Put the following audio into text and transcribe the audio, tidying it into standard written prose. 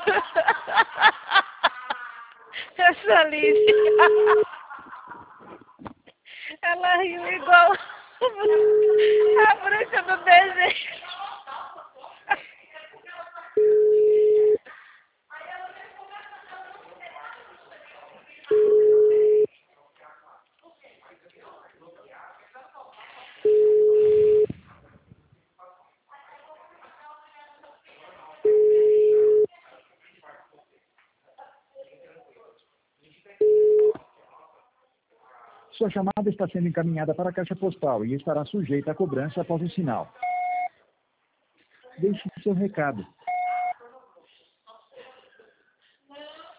Essa Alice. Ela riu igual a bruxa do desenho. Sua chamada está sendo encaminhada para a caixa postal e estará sujeita a cobrança após o sinal. Deixe seu recado.